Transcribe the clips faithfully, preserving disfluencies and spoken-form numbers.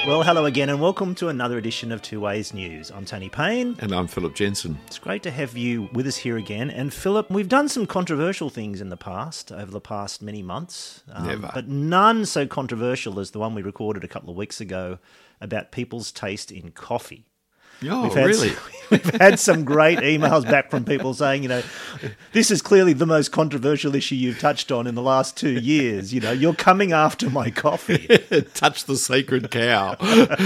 Well, hello again and welcome to another edition of Two Ways News. I'm Tony Payne. And I'm Philip Jensen. It's great to have you with us here again. And Philip, we've done some controversial things in the past, over the past many months. Um, Never. But none so controversial as the one we recorded a couple of weeks ago about people's taste in coffee. Oh, we've had really? Some, we've had some great emails back from people saying, you know, this is clearly the most controversial issue you've touched on in the last two years. You know, you're coming after my coffee. Touch the sacred cow.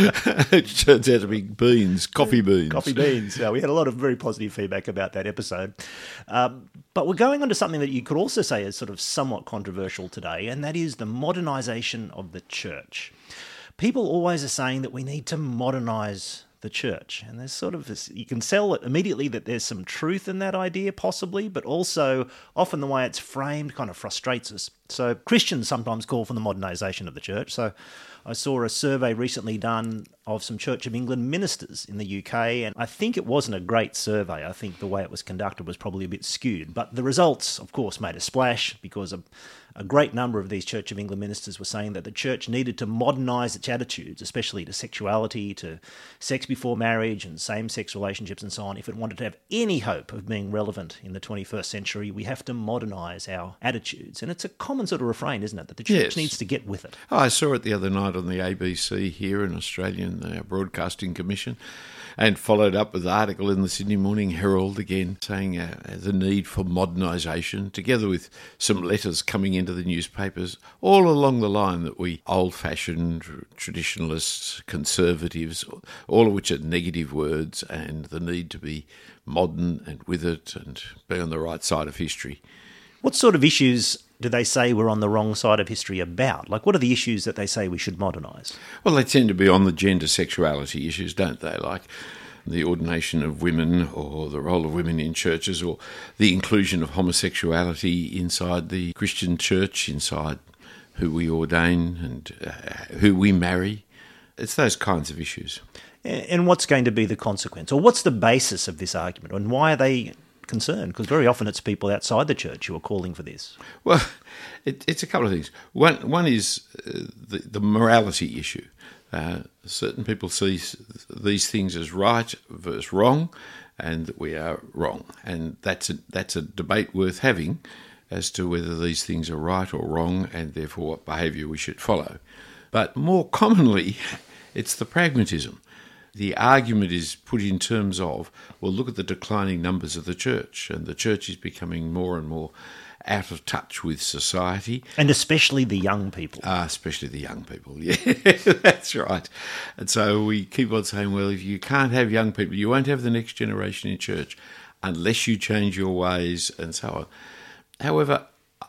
It turns out to be beans, coffee beans. Coffee beans. Yeah, we had a lot of very positive feedback about that episode. Um, but we're going on to something that you could also say is sort of somewhat controversial today, and that is the modernisation of the church. People always are saying that we need to modernise the church. And there's sort of this, you can sell it immediately that there's some truth in that idea, possibly, but also often the way it's framed kind of frustrates us. So Christians sometimes call for the modernisation of the church. So I saw a survey recently done of some Church of England ministers in the U K, and I think it wasn't a great survey. I think the way it was conducted was probably a bit skewed. But the results, of course, made a splash because a, a great number of these Church of England ministers were saying that the church needed to modernise its attitudes, especially to sexuality, to sex before marriage and same-sex relationships and so on. If it wanted to have any hope of being relevant in the twenty-first century, we have to modernise our attitudes. And it's a common sort of refrain, isn't it, that the church Yes. needs to get with it. Oh, I saw it the other night on the A B C here in Australian uh, Broadcasting Commission, and followed up with an article in the Sydney Morning Herald again saying uh, the need for modernisation, together with some letters coming into the newspapers, all along the line that we old-fashioned traditionalists, conservatives, all of which are negative words, and the need to be modern and with it and be on the right side of history. What sort of issues do they say we're on the wrong side of history about? Like, what are the issues that they say we should modernise? Well, they tend to be on the gender sexuality issues, don't they? Like the ordination of women or the role of women in churches or the inclusion of homosexuality inside the Christian church, inside who we ordain and uh, who we marry. It's those kinds of issues. And what's going to be the consequence? Or what's the basis of this argument? And why are they concerned? Because very often it's people outside the church who are calling for this. Well, it, it's a couple of things. One, one is uh, the, the morality issue. Uh, certain people see these things as right versus wrong, and that we are wrong. And that's a, that's a debate worth having as to whether these things are right or wrong, and therefore what behaviour we should follow. But more commonly, it's the pragmatism. The argument is put in terms of, well, look at the declining numbers of the church, and the church is becoming more and more out of touch with society. And especially the young people. Ah, especially the young people, yeah, that's right. And so we keep on saying, well, if you can't have young people, you won't have the next generation in church unless you change your ways and so on. However,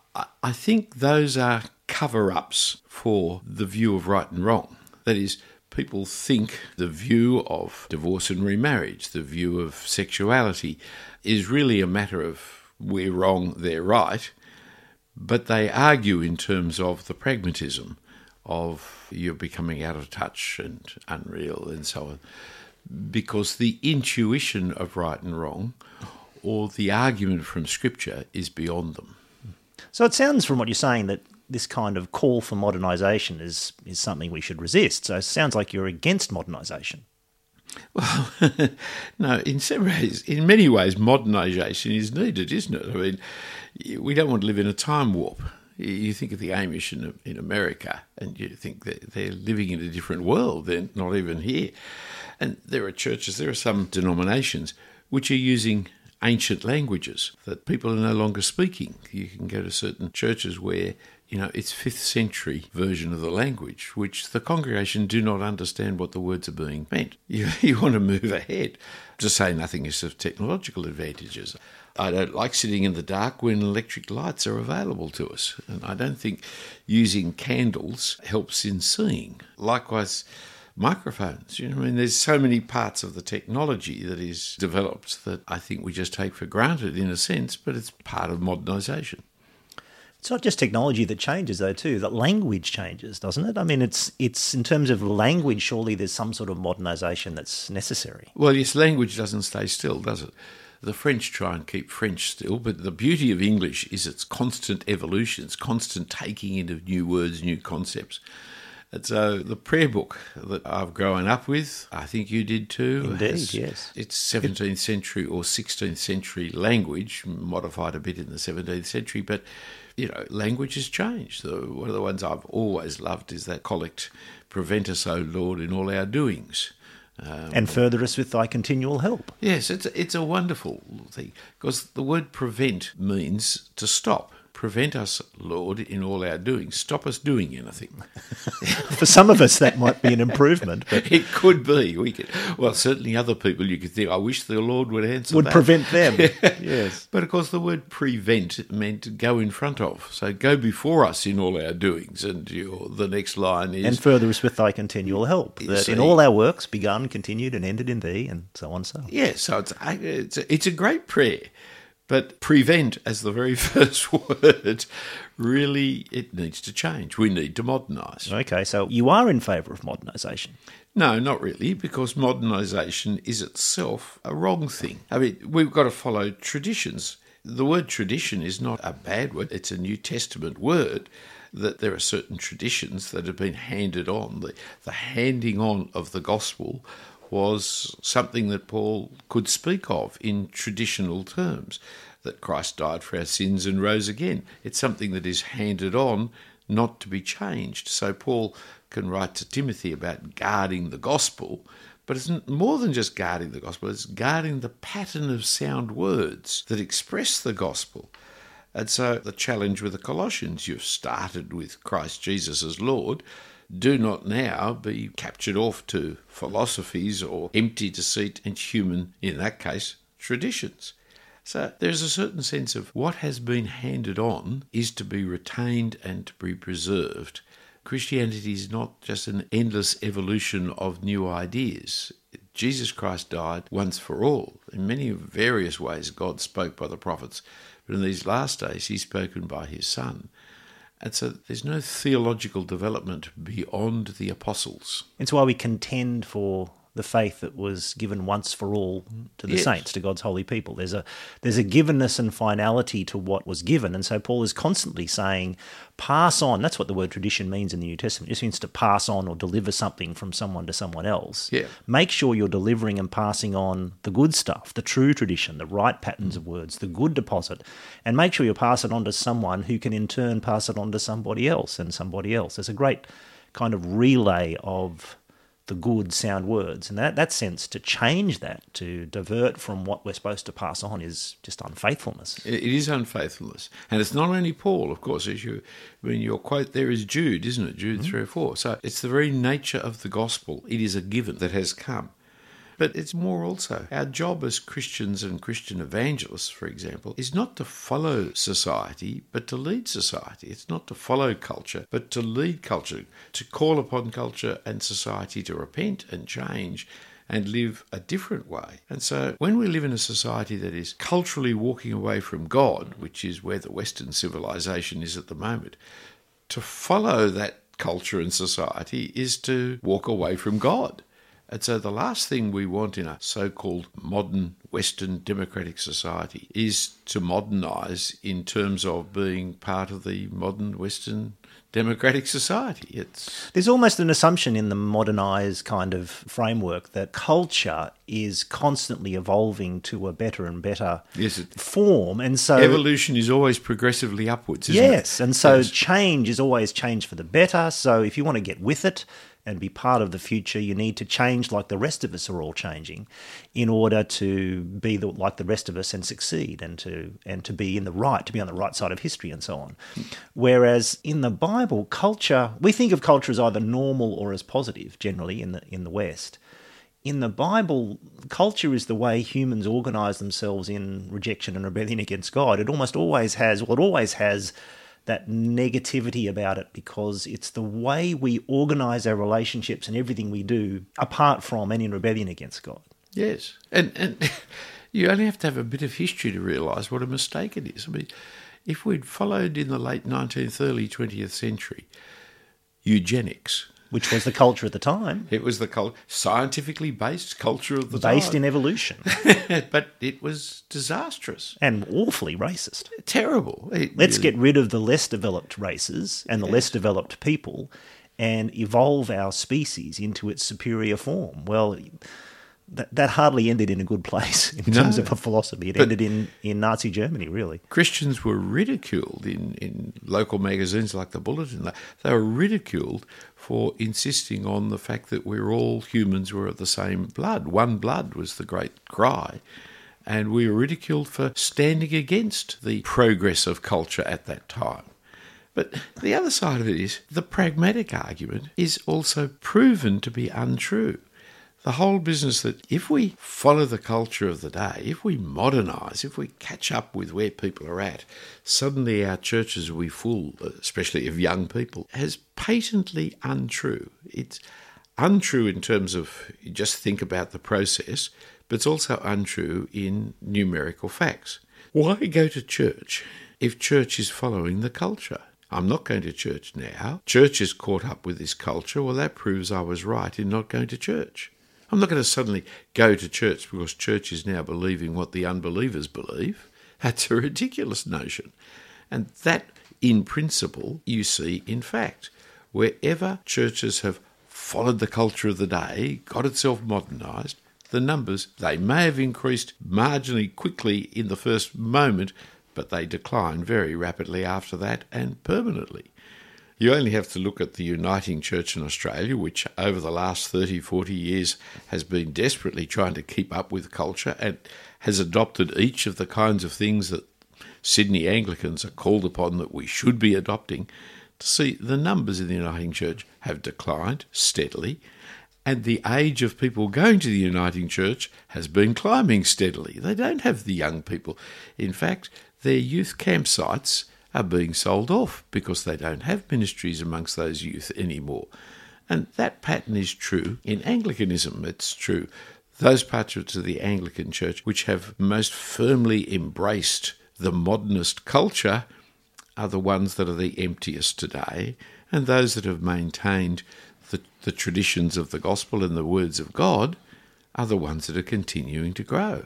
I think those are cover-ups for the view of right and wrong. That is, people think the view of divorce and remarriage, the view of sexuality, is really a matter of we're wrong, they're right, but they argue in terms of the pragmatism of you're becoming out of touch and unreal and so on, because the intuition of right and wrong or the argument from Scripture is beyond them. So it sounds from what you're saying that this kind of call for modernisation is, is something we should resist. So it sounds like you're against modernisation. Well, no, in some ways, in many ways, modernisation is needed, isn't it? I mean, we don't want to live in a time warp. You think of the Amish in, in America, and you think that they're living in a different world. They're not even here. And there are churches, there are some denominations which are using ancient languages that people are no longer speaking. You can go to certain churches where, you know, it's fifth century version of the language, which the congregation do not understand what the words are being meant. You, you want to move ahead, to say nothing is of technological advantages. I don't like sitting in the dark when electric lights are available to us, and I don't think using candles helps in seeing. Likewise, microphones. You know, I mean, there's so many parts of the technology that is developed that I think we just take for granted in a sense, but it's part of modernisation. It's not just technology that changes, though, too. That language changes, doesn't it? I mean, it's it's in terms of language, surely there's some sort of modernisation that's necessary. Well, yes, language doesn't stay still, does it? The French try and keep French still, but the beauty of English is its constant evolution, its constant taking into new words, new concepts. And so the prayer book that I've grown up with, I think you did too. Indeed, has, yes. It's seventeenth century or sixteenth century language, modified a bit in the seventeenth century, but, you know, language has changed. The, one of the ones I've always loved is that collect, prevent us, O Lord, in all our doings. Um, and further us with thy continual help. Yes, it's, it's a wonderful thing, because the word prevent means to stop. Prevent us, Lord, in all our doings. Stop us doing anything. For some of us, that might be an improvement. But it could be. We could, well, certainly other people you could think, I wish the Lord would answer would that. prevent them. Yes. But of course the word prevent meant go in front of. So go before us in all our doings. And your, the next line is... And further us with thy continual help. That see, in all our works begun, continued, and ended in thee, and so on so on. Yeah, so it's, it's, a, it's a great prayer. But prevent, as the very first word, really, it needs to change. We need to modernise. Okay, so you are in favour of modernisation? No, not really, because modernisation is itself a wrong thing. I mean, we've got to follow traditions. The word tradition is not a bad word. It's a New Testament word, that there are certain traditions that have been handed on. The, the handing on of the gospel was something that Paul could speak of in traditional terms, that Christ died for our sins and rose again. It's something that is handed on, not to be changed. So Paul can write to Timothy about guarding the gospel, but it's more than just guarding the gospel, it's guarding the pattern of sound words that express the gospel. And so the challenge with the Colossians, you've started with Christ Jesus as Lord, do not now be captured off to philosophies or empty deceit and human, in that case, traditions. So there's a certain sense of what has been handed on is to be retained and to be preserved. Christianity is not just an endless evolution of new ideas. Jesus Christ died once for all. In many various ways, God spoke by the prophets, but in these last days, he's spoken by his Son. And so there's no theological development beyond the apostles. It's why we contend for the faith that was given once for all to the yes. saints, to God's holy people. There's a there's a givenness and finality to what was given. And so Paul is constantly saying, pass on. That's what the word tradition means in the New Testament. It just means to pass on or deliver something from someone to someone else. Yeah. Make sure you're delivering and passing on the good stuff, the true tradition, the right patterns of words, the good deposit, and make sure you pass it on to someone who can in turn pass it on to somebody else and somebody else. There's a great kind of relay of the good sound words. And that that sense, to change that, to divert from what we're supposed to pass on, is just unfaithfulness. It is unfaithfulness. And it's not only Paul, of course, as you, I mean, your quote there is Jude, isn't it? Jude mm-hmm. three or four. So it's the very nature of the gospel. It is a given that has come. But it's more also. Our job as Christians and Christian evangelists, for example, is not to follow society, but to lead society. It's not to follow culture, but to lead culture, to call upon culture and society to repent and change and live a different way. And so when we live in a society that is culturally walking away from God, which is where the Western civilization is at the moment, to follow that culture and society is to walk away from God. And so the last thing we want in a so-called modern Western democratic society is to modernise in terms of being part of the modern Western democratic society. It's There's almost an assumption in the modernised kind of framework that culture is constantly evolving to a better and better yes, it, form. And so evolution is always progressively upwards, isn't yes, it? Yes, and so yes. change is always change for the better. So if you want to get with it and be part of the future, you need to change like the rest of us are all changing in order to be the, like the rest of us and succeed and to and to be in the right, to be on the right side of history and so on. Whereas in the Bible, culture, we think of culture as either normal or as positive generally in the in the West. In the Bible, culture is the way humans organise themselves in rejection and rebellion against God. It almost always has, well, it always has that negativity about it because it's the way we organise our relationships and everything we do apart from and in rebellion against God. Yes, and and you only have to have a bit of history to realise what a mistake it is. I mean, if we'd followed in the late nineteenth, early twentieth century eugenics, which was the culture at the time. It was the cult- scientifically based culture of the based time. Based in evolution. But it was disastrous. And awfully racist. Terrible. It Let's really... get rid of the less developed races and the yes. less developed people and evolve our species into its superior form. Well, that, that hardly ended in a good place in No. terms of a philosophy. It ended in, in Nazi Germany, really. Christians were ridiculed in, in local magazines like the Bulletin. They were ridiculed for insisting on the fact that we're all humans, we're of the same blood. One blood was the great cry. And we were ridiculed for standing against the progress of culture at that time. But the other side of it is the pragmatic argument is also proven to be untrue. The whole business that if we follow the culture of the day, if we modernise, if we catch up with where people are at, suddenly our churches will be full, especially of young people, is patently untrue. It's untrue in terms of you just think about the process, but it's also untrue in numerical facts. Why go to church if church is following the culture? I'm not going to church now. Church is caught up with this culture. Well, that proves I was right in not going to church. I'm not going to suddenly go to church because church is now believing what the unbelievers believe. That's a ridiculous notion. And that, in principle, you see in fact. Wherever churches have followed the culture of the day, got itself modernised, the numbers, they may have increased marginally quickly in the first moment, but they decline very rapidly after that and permanently. You only have to look at the Uniting Church in Australia, which over the last thirty, forty years has been desperately trying to keep up with culture and has adopted each of the kinds of things that Sydney Anglicans are called upon that we should be adopting, to see the numbers in the Uniting Church have declined steadily, and the age of people going to the Uniting Church has been climbing steadily. They don't have the young people. In fact, their youth campsites are being sold off because they don't have ministries amongst those youth anymore. And that pattern is true in Anglicanism. It's true. Those parts of the Anglican Church which have most firmly embraced the modernist culture are the ones that are the emptiest today, and those that have maintained the, the traditions of the gospel and the words of God are the ones that are continuing to grow.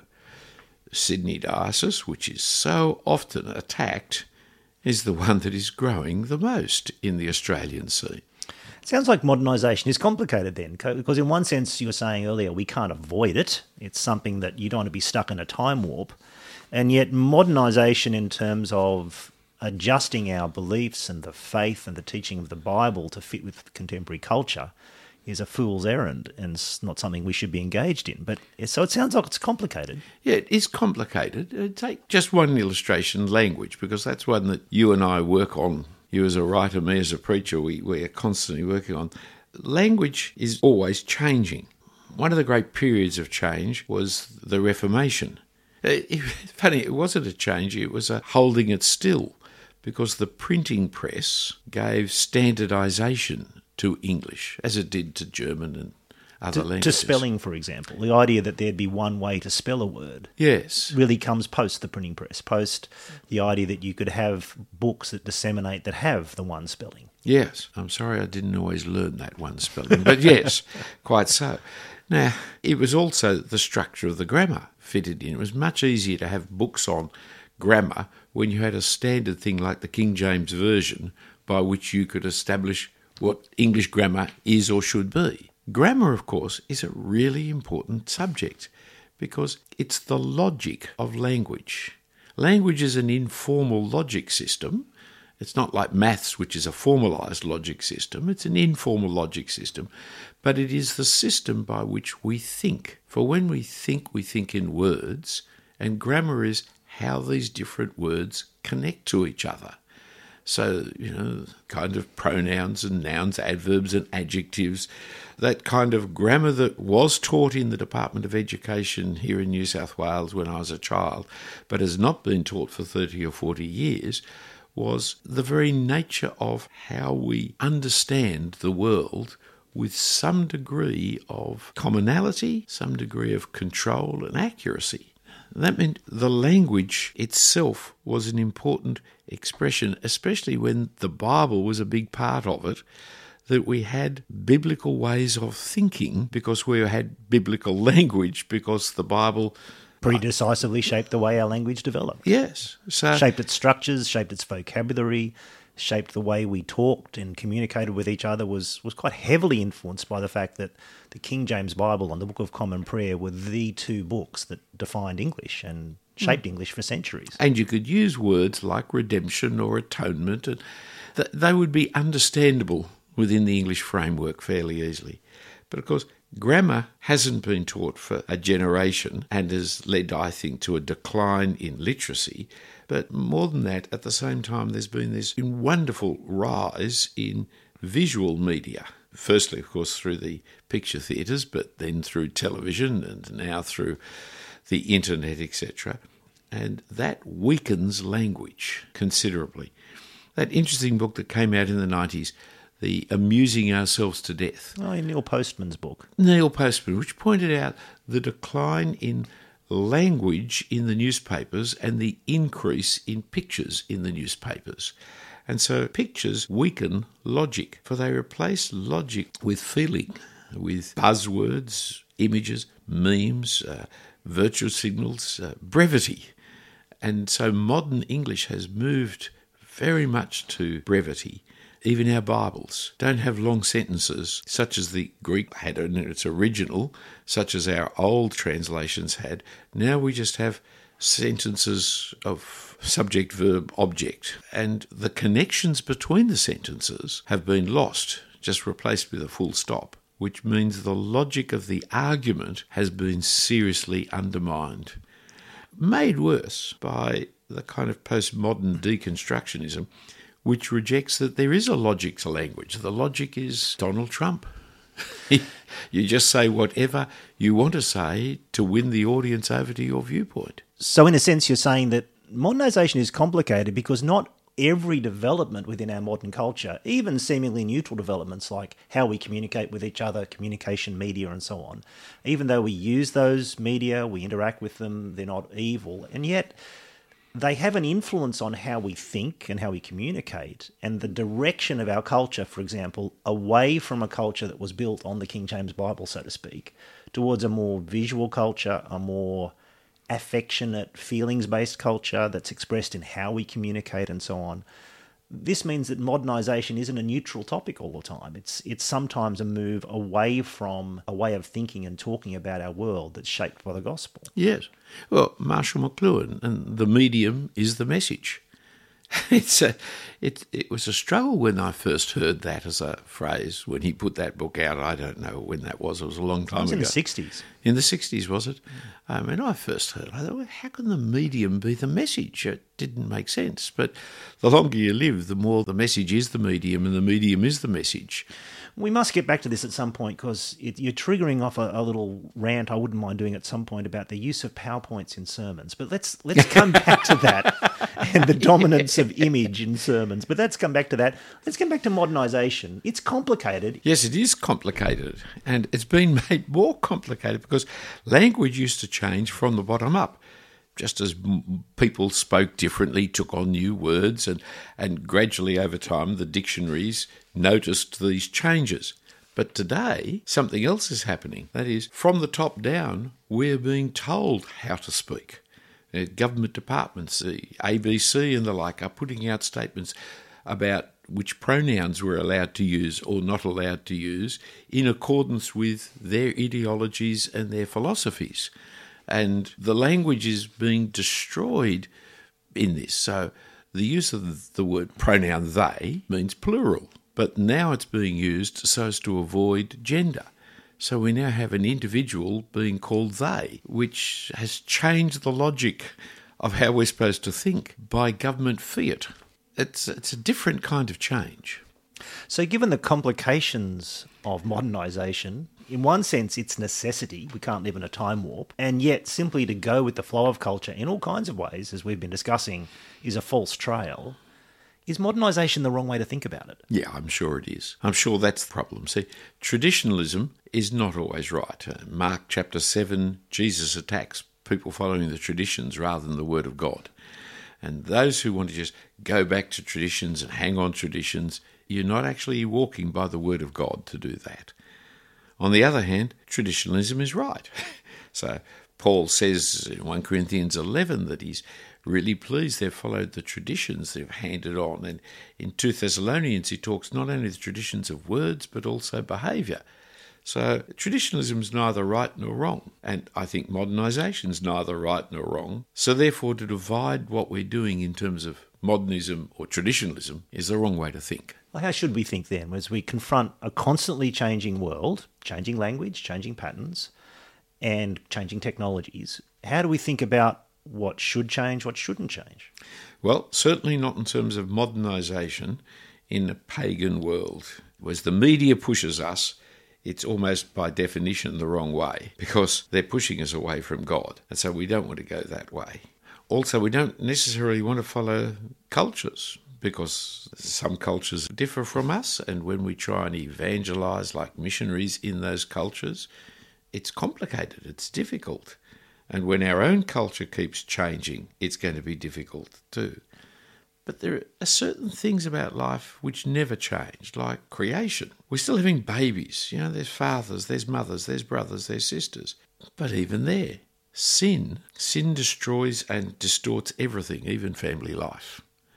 Sydney Diocese, which is so often attacked, is the one that is growing the most in the Australian scene. It sounds like modernisation is complicated then, because in one sense you were saying earlier we can't avoid it. It's something that you don't want to be stuck in a time warp. And yet modernisation in terms of adjusting our beliefs and the faith and the teaching of the Bible to fit with contemporary culture is a fool's errand and it's not something we should be engaged in. But so it sounds like it's complicated. Yeah, it is complicated. Uh, take just one illustration, language, because that's one that you and I work on. You as a writer, me as a preacher, we, we are constantly working on. Language is always changing. One of the great periods of change was the Reformation. It, it, funny, it wasn't a change, it was a holding it still, because the printing press gave standardisation to English, as it did to German and other to, languages. To spelling, for example. The idea that there'd be one way to spell a word yes. really comes post the printing press, post the idea that you could have books that disseminate that have the one spelling. Yes. I'm sorry I didn't always learn that one spelling, but yes, quite so. Now, it was also the structure of the grammar fitted in. It was much easier to have books on grammar when you had a standard thing like the King James Version by which you could establish what English grammar is or should be. Grammar, of course, is a really important subject because it's the logic of language. Language is an informal logic system. It's not like maths, which is a formalised logic system. It's an informal logic system, but it is the system by which we think. For when we think, we think in words, and grammar is how these different words connect to each other. So, you know, kind of pronouns and nouns, adverbs and adjectives, that kind of grammar that was taught in the Department of Education here in New South Wales when I was a child, but has not been taught for thirty or forty years, was the very nature of how we understand the world with some degree of commonality, some degree of control and accuracy. That meant the language itself was an important expression, especially when the Bible was a big part of it, that we had biblical ways of thinking because we had biblical language because the Bible pretty decisively shaped the way our language developed. Yes. So shaped its structures, shaped its vocabulary, shaped the way we talked and communicated with each other was, was quite heavily influenced by the fact that the King James Bible and the Book of Common Prayer were the two books that defined English and shaped mm. English for centuries. And you could use words like redemption or atonement, and th- they would be understandable within the English framework fairly easily. But of course, grammar hasn't been taught for a generation and has led, I think, to a decline in literacy. But more than that, at the same time, there's been this wonderful rise in visual media. Firstly, of course, through the picture theatres, but then through television and now through the internet, et cetera. And that weakens language considerably. That interesting book that came out in the nineties, The Amusing Ourselves to Death. Oh, Neil Postman's book. Neil Postman, which pointed out the decline in language in the newspapers and the increase in pictures in the newspapers. And so pictures weaken logic, for they replace logic with feeling, with buzzwords, images, memes, uh, virtual signals, uh, brevity. And so modern English has moved very much to brevity. Even our Bibles don't have long sentences, such as the Greek had in its original, such as our old translations had. Now we just have sentences of subject, verb, object. And the connections between the sentences have been lost, just replaced with a full stop, which means the logic of the argument has been seriously undermined. Made worse by the kind of postmodern deconstructionism, which rejects that there is a logic to language. The logic is Donald Trump. You just say whatever you want to say to win the audience over to your viewpoint. So in a sense, you're saying that modernisation is complicated because not every development within our modern culture, even seemingly neutral developments like how we communicate with each other, communication media and so on, even though we use those media, we interact with them, they're not evil, and yet they have an influence on how we think and how we communicate, and the direction of our culture, for example, away from a culture that was built on the King James Bible, so to speak, towards a more visual culture, a more affectionate, feelings-based culture that's expressed in how we communicate and so on. This means that modernisation isn't a neutral topic all the time. It's it's sometimes a move away from a way of thinking and talking about our world that's shaped by the gospel. Yes. Well, Marshall McLuhan, and the medium is the message. It's a, it, it was a struggle when I first heard that as a phrase, when he put that book out. I don't know when that was. It was a long time ago. It was in the sixties. In the sixties, was it? Mm. Um, when I first heard it, I thought, well, how can the medium be the message? It didn't make sense. But the longer you live, the more the message is the medium and the medium is the message. We must get back to this at some point because you're triggering off a, a little rant. I wouldn't mind doing at some point about the use of PowerPoints in sermons. But let's let's come back to that and the dominance of image in sermons. But let's come back to that. Let's come back to modernisation. It's complicated. Yes, it is complicated. And it's been made more complicated because language used to change from the bottom up. Just as people spoke differently, took on new words, and, and gradually over time the dictionaries noticed these changes. But today, something else is happening. That is, from the top down, we're being told how to speak. Uh, government departments, the A B C and the like, are putting out statements about which pronouns we're allowed to use or not allowed to use in accordance with their ideologies and their philosophies. And the language is being destroyed in this. So the use of the word pronoun they means plural, but now it's being used so as to avoid gender. So we now have an individual being called they, which has changed the logic of how we're supposed to think by government fiat. It's, it's a different kind of change. So given the complications of modernisation, in one sense it's necessity, we can't live in a time warp, and yet simply to go with the flow of culture in all kinds of ways, as we've been discussing, is a false trail. Is modernisation the wrong way to think about it? Yeah, I'm sure it is. I'm sure that's the problem. See, traditionalism is not always right. Uh, Mark chapter seven, Jesus attacks people following the traditions rather than the word of God. And those who want to just go back to traditions and hang on traditions, you're not actually walking by the word of God to do that. On the other hand, traditionalism is right. So Paul says in First Corinthians eleven that he's really pleased. They've followed the traditions they've handed on. And in two Thessalonians, he talks not only the traditions of words, but also behaviour. So traditionalism is neither right nor wrong. And I think modernisation is neither right nor wrong. So therefore, to divide what we're doing in terms of modernism or traditionalism is the wrong way to think. Well, how should we think then as we confront a constantly changing world, changing language, changing patterns, and changing technologies? How do we think about what should change, what shouldn't change? Well, certainly not in terms of modernisation in a pagan world. As the media pushes us, it's almost by definition the wrong way, because they're pushing us away from God. And so we don't want to go that way. Also, we don't necessarily want to follow cultures, because some cultures differ from us, and when we try and evangelise like missionaries in those cultures, it's complicated, it's difficult. And when our own culture keeps changing, it's going to be difficult too. But there are certain things about life which never change, like creation. We're still having babies. You know, there's fathers, there's mothers, there's brothers, there's sisters. But even there, sin, sin destroys and distorts everything, even family life.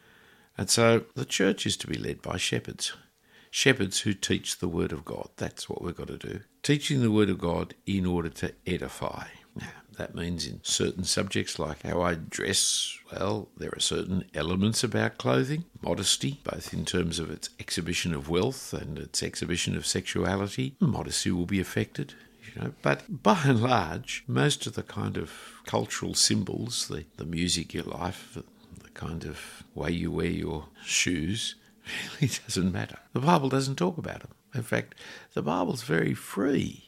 And so the church is to be led by shepherds. Shepherds who teach the Word of God. That's what we've got to do. Teaching the Word of God in order to edify. Now, that means in certain subjects like how I dress, well, there are certain elements about clothing, modesty, both in terms of its exhibition of wealth and its exhibition of sexuality. Modesty will be affected, you know. But by and large, most of the kind of cultural symbols, the, the music you like, the, the kind of way you wear your shoes, really doesn't matter. The Bible doesn't talk about them. In fact, the Bible's very free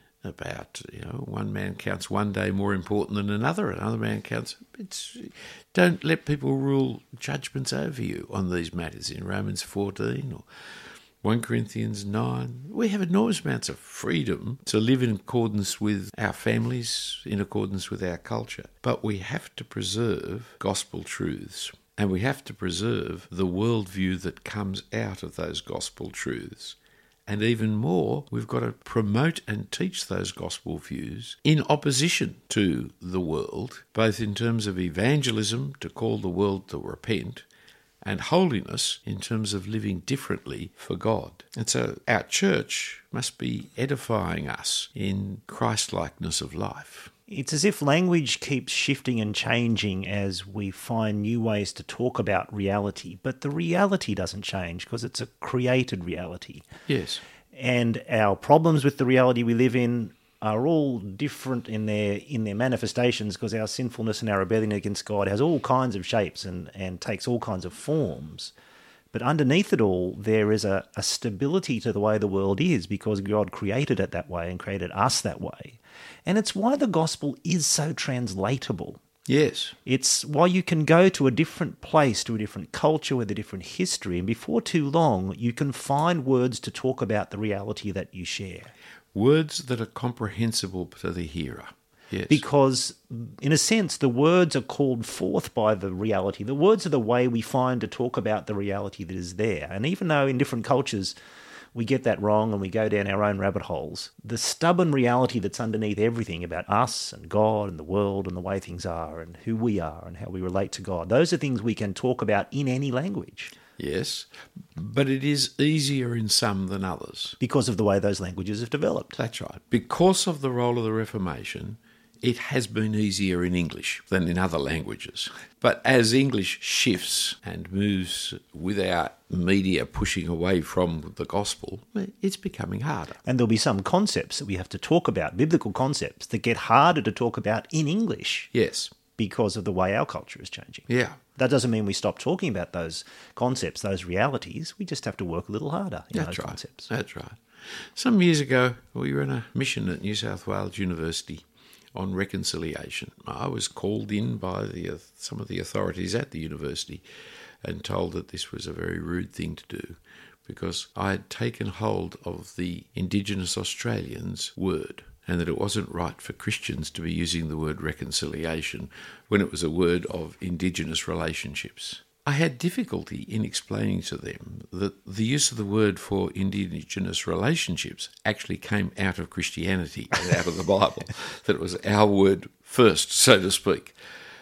about, you know, one man counts one day more important than another, another man counts. It's, don't let people rule judgments over you on these matters in Romans fourteen or First Corinthians nine. We have enormous amounts of freedom to live in accordance with our families, in accordance with our culture. But we have to preserve gospel truths, and we have to preserve the worldview that comes out of those gospel truths. And even more, we've got to promote and teach those gospel views in opposition to the world, both in terms of evangelism, to call the world to repent, and holiness in terms of living differently for God. And so our church must be edifying us in Christ-likeness of life. It's as if language keeps shifting and changing as we find new ways to talk about reality, but the reality doesn't change because it's a created reality. Yes. And our problems with the reality we live in are all different in their in their manifestations because our sinfulness and our rebellion against God has all kinds of shapes and, and takes all kinds of forms. But underneath it all, there is a, a stability to the way the world is because God created it that way and created us that way. And it's why the gospel is so translatable. Yes. It's why you can go to a different place, to a different culture with a different history, and before too long, you can find words to talk about the reality that you share. Words that are comprehensible to the hearer. Yes. Because, in a sense, the words are called forth by the reality. The words are the way we find to talk about the reality that is there. And even though in different cultures we get that wrong and we go down our own rabbit holes, the stubborn reality that's underneath everything about us and God and the world and the way things are and who we are and how we relate to God, those are things we can talk about in any language. Yes, but it is easier in some than others. Because of the way those languages have developed. That's right. Because of the role of the Reformation, it has been easier in English than in other languages. But as English shifts and moves with our media pushing away from the gospel, it's becoming harder. And there'll be some concepts that we have to talk about, biblical concepts, that get harder to talk about in English. Yes. Because of the way our culture is changing. Yeah. That doesn't mean we stop talking about those concepts, those realities. We just have to work a little harder in That's those right. concepts. That's right. Some years ago, we were on a mission at New South Wales University on reconciliation. I was called in by the, uh, some of the authorities at the university and told that this was a very rude thing to do because I had taken hold of the Indigenous Australians' word and that it wasn't right for Christians to be using the word reconciliation when it was a word of Indigenous relationships. I had difficulty in explaining to them that the use of the word for Indigenous relationships actually came out of Christianity and out of the Bible, that it was our word first, so to speak. But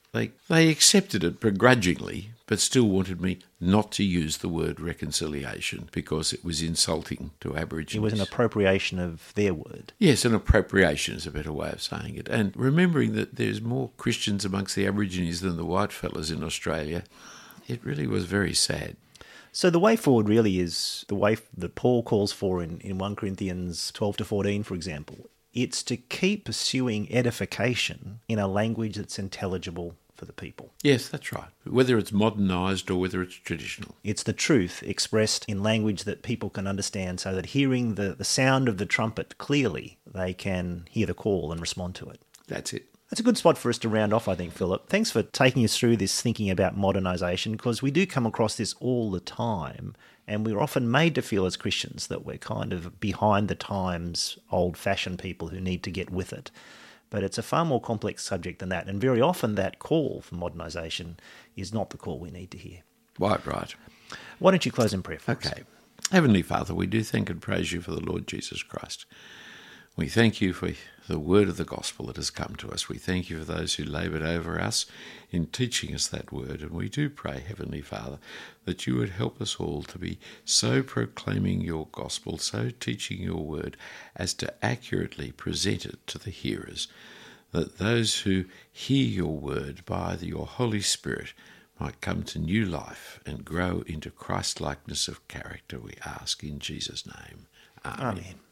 They, they accepted it begrudgingly, but still wanted me not to use the word reconciliation because it was insulting to Aborigines. It was an appropriation of their word. Yes, an appropriation is a better way of saying it. And remembering that there's more Christians amongst the Aborigines than the white fellas in Australia, it really was very sad. So the way forward really is the way that Paul calls for in, in First Corinthians twelve to fourteen, for example. It's to keep pursuing edification in a language that's intelligible for the people. Yes, that's right. Whether it's modernised or whether it's traditional. It's the truth expressed in language that people can understand, so that hearing the, the sound of the trumpet clearly, they can hear the call and respond to it. That's it. That's a good spot for us to round off, I think, Philip. Thanks for taking us through this thinking about modernisation, because we do come across this all the time, and we're often made to feel as Christians that we're kind of behind the times, old-fashioned people who need to get with it. But it's a far more complex subject than that, and very often that call for modernisation is not the call we need to hear. Quite right. Why don't you close in prayer for us? Okay. Heavenly Father, we do thank and praise you for the Lord Jesus Christ. We thank you for the word of the gospel that has come to us. We thank you for those who laboured over us in teaching us that word. And we do pray, Heavenly Father, that you would help us all to be so proclaiming your gospel, so teaching your word, as to accurately present it to the hearers, that those who hear your word by your Holy Spirit might come to new life and grow into Christ-likeness of character, we ask in Jesus' name. Amen. Amen.